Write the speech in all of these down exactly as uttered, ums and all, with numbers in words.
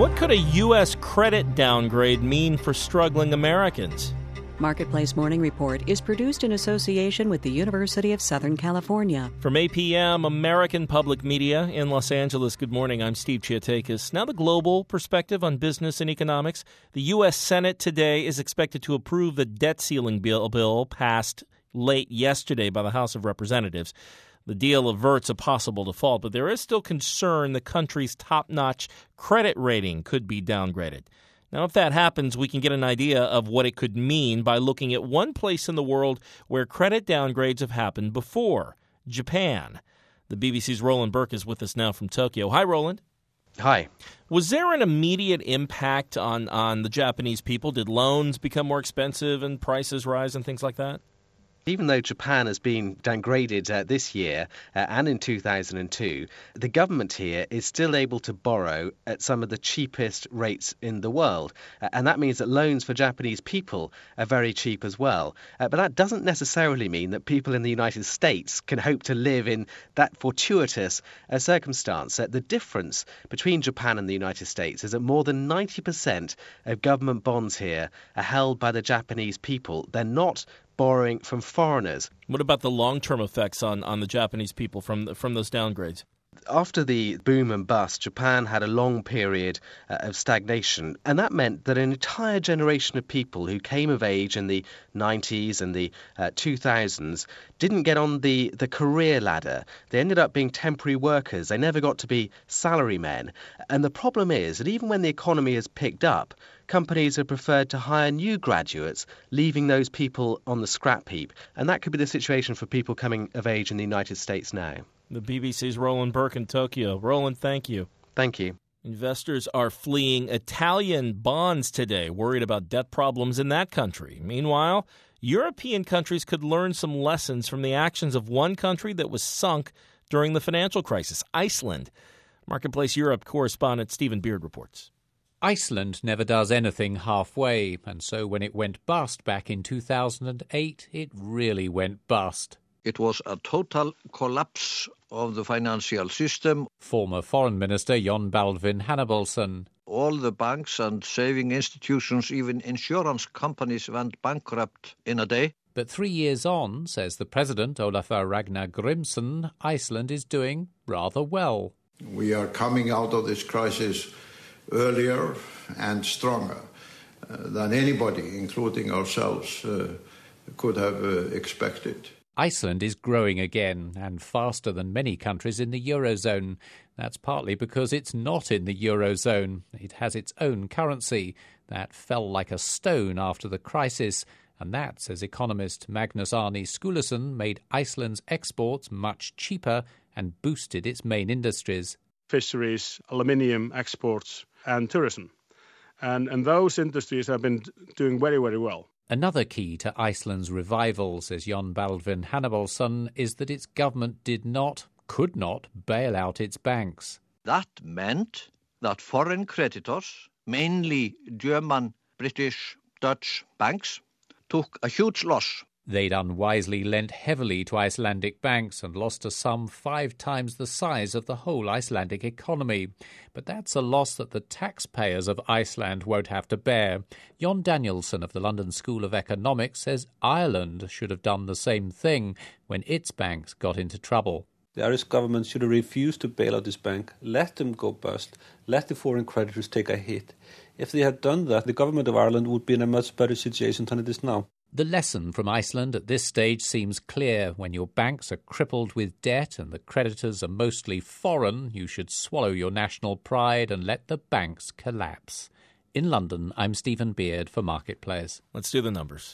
What could a U S credit downgrade mean for struggling Americans? Marketplace Morning Report is produced in association with the University of Southern California. From A P M, American Public Media in Los Angeles, good morning. I'm Steve Chiatakis. Now the global perspective on business and economics. The U S Senate today is expected to approve the debt ceiling bill, bill passed late yesterday by the House of Representatives. The deal averts a possible default, but there is still concern the country's top-notch credit rating could be downgraded. Now, if that happens, we can get an idea of what it could mean by looking at one place in the world where credit downgrades have happened before, Japan. The B B C's Roland Burke is with us now from Tokyo. Hi, Roland. Hi. Was there an immediate impact on, on the Japanese people? Did loans become more expensive and prices rise and things like that? Even though Japan has been downgraded uh, this year uh, and in two thousand two, the government here is still able to borrow at some of the cheapest rates in the world. Uh, and that means that loans for Japanese people are very cheap as well. Uh, but that doesn't necessarily mean that people in the United States can hope to live in that fortuitous uh, circumstance. Uh, the difference between Japan and the United States is that more than ninety percent of government bonds here are held by the Japanese people. They're not borrowing from foreigners. What about the long-term effects on, on the Japanese people from the, from those downgrades? After the boom and bust, Japan had a long period uh, of stagnation, and that meant that an entire generation of people who came of age in the nineties and the uh, two thousands didn't get on the, the career ladder. They ended up being temporary workers. They never got to be salarymen. And the problem is that even when the economy has picked up, companies have preferred to hire new graduates, leaving those people on the scrap heap. And that could be the situation for people coming of age in the United States now. The B B C's Roland Burke in Tokyo. Roland, thank you. Thank you. Investors are fleeing Italian bonds today, worried about debt problems in that country. Meanwhile, European countries could learn some lessons from the actions of one country that was sunk during the financial crisis, Iceland. Marketplace Europe correspondent Stephen Beard reports. Iceland never does anything halfway, and so when it went bust back in two thousand eight, it really went bust. It was a total collapse of the financial system. Former Foreign Minister Jon Baldvin Hannibalsson. All the banks and saving institutions, even insurance companies, went bankrupt in a day. But three years on, says the president, Olafur Ragnar Grimsson, Iceland is doing rather well. We are coming out of this crisis earlier and stronger uh, than anybody, including ourselves, uh, could have uh, expected. Iceland is growing again, and faster than many countries in the Eurozone. That's partly because it's not in the Eurozone. It has its own currency. That fell like a stone after the crisis, and that, says economist Magnus Arne Skulason, made Iceland's exports much cheaper and boosted its main industries. Fisheries, aluminium exports, and tourism. And, and those industries have been doing very, very well. Another key to Iceland's revival, says Jon Baldvin Hannibalsson, is that its government did not, could not, bail out its banks. That meant that foreign creditors, mainly German, British, Dutch banks, took a huge loss. They'd unwisely lent heavily to Icelandic banks and lost a sum five times the size of the whole Icelandic economy. But that's a loss that the taxpayers of Iceland won't have to bear. Jon Danielsson of the London School of Economics says Ireland should have done the same thing when its banks got into trouble. The Irish government should have refused to bail out this bank, let them go bust, let the foreign creditors take a hit. If they had done that, the government of Ireland would be in a much better situation than it is now. The lesson from Iceland at this stage seems clear. When your banks are crippled with debt and the creditors are mostly foreign, you should swallow your national pride and let the banks collapse. In London, I'm Stephen Beard for Marketplace. Let's do the numbers.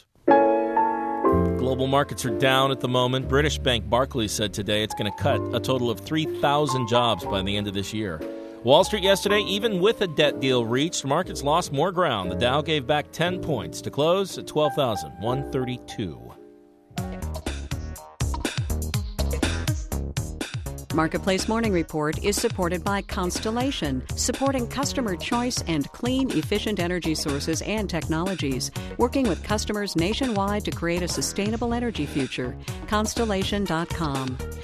Global markets are down at the moment. British bank Barclays said today it's going to cut a total of three thousand jobs by the end of this year. Wall Street yesterday, even with a debt deal reached, markets lost more ground. The Dow gave back ten points to close at twelve thousand one hundred thirty-two. Marketplace Morning Report is supported by Constellation, supporting customer choice and clean, efficient energy sources and technologies, working with customers nationwide to create a sustainable energy future. Constellation dot com.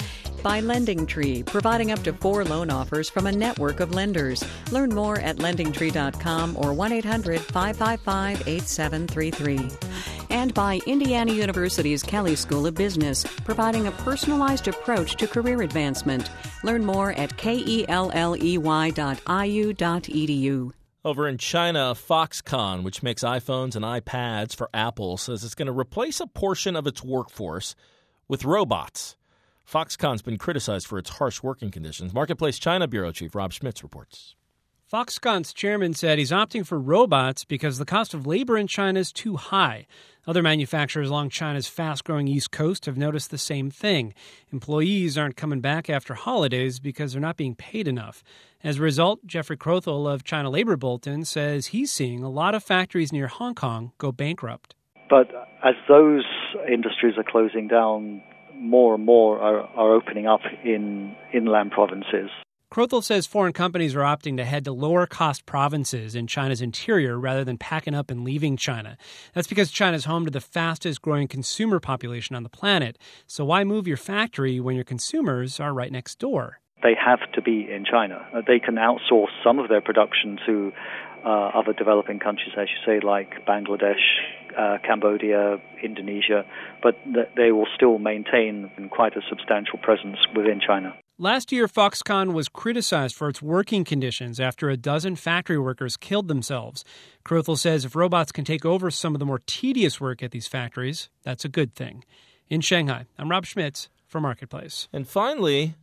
by LendingTree, providing up to four loan offers from a network of lenders. Learn more at lending tree dot com or one eight hundred five five five eight seven three three. And by Indiana University's Kelley School of Business, providing a personalized approach to career advancement. Learn more at kelley dot I U dot E D U. Over in China, Foxconn, which makes iPhones and iPads for Apple, says it's going to replace a portion of its workforce with robots. Foxconn's been criticized for its harsh working conditions. Marketplace China Bureau Chief Rob Schmitz reports. Foxconn's chairman said he's opting for robots because the cost of labor in China is too high. Other manufacturers along China's fast-growing East Coast have noticed the same thing. Employees aren't coming back after holidays because they're not being paid enough. As a result, Jeffrey Crothall of China Labor Bulletin says he's seeing a lot of factories near Hong Kong go bankrupt. But as those industries are closing down, more and more are, are opening up in inland provinces. Crothall says foreign companies are opting to head to lower-cost provinces in China's interior rather than packing up and leaving China. That's because China's home to the fastest-growing consumer population on the planet. So why move your factory when your consumers are right next door? They have to be in China. They can outsource some of their production to uh, other developing countries, as you say, like Bangladesh, uh, Cambodia, Indonesia, but th- they will still maintain quite a substantial presence within China. Last year, Foxconn was criticized for its working conditions after a dozen factory workers killed themselves. Crothall says if robots can take over some of the more tedious work at these factories, that's a good thing. In Shanghai, I'm Rob Schmitz for Marketplace. And finally,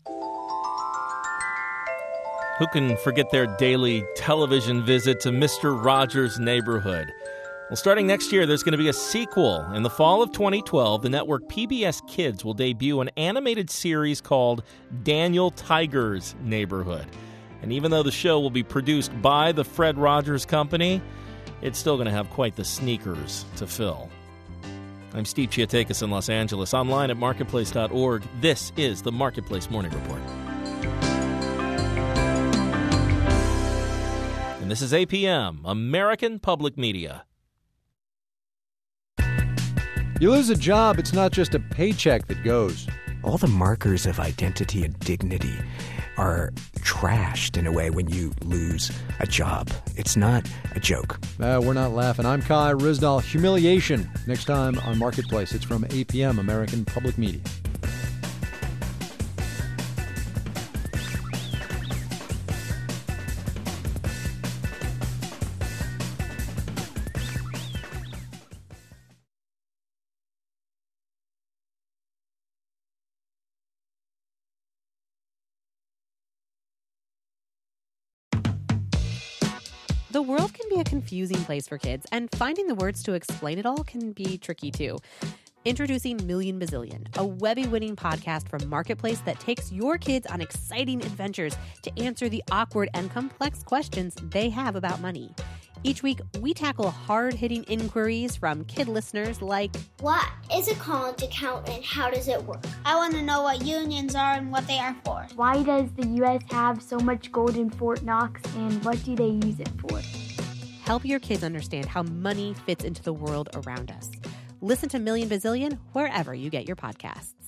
who can forget their daily television visit to Mister Rogers' Neighborhood? Well, starting next year, there's going to be a sequel. In the fall of twenty twelve, the network P B S Kids will debut an animated series called Daniel Tiger's Neighborhood. And even though the show will be produced by the Fred Rogers Company, it's still going to have quite the sneakers to fill. I'm Steve Chiatakis in Los Angeles, online at marketplace dot org. This is the Marketplace Morning Report. And this is A P M, American Public Media. You lose a job, it's not just a paycheck that goes. All the markers of identity and dignity are trashed in a way when you lose a job. It's not a joke. Uh, we're not laughing. I'm Kai Ryssdal. Humiliation. Next time on Marketplace. It's from A P M, American Public Media. The world can be a confusing place for kids, and finding the words to explain it all can be tricky too. Introducing Million Bazillion, a Webby-winning podcast from Marketplace that takes your kids on exciting adventures to answer the awkward and complex questions they have about money. Each week, we tackle hard-hitting inquiries from kid listeners like, what is a college account and how does it work? I want to know what unions are and what they are for. Why does the U S have so much gold in Fort Knox and what do they use it for? Help your kids understand how money fits into the world around us. Listen to Million Bazillion wherever you get your podcasts.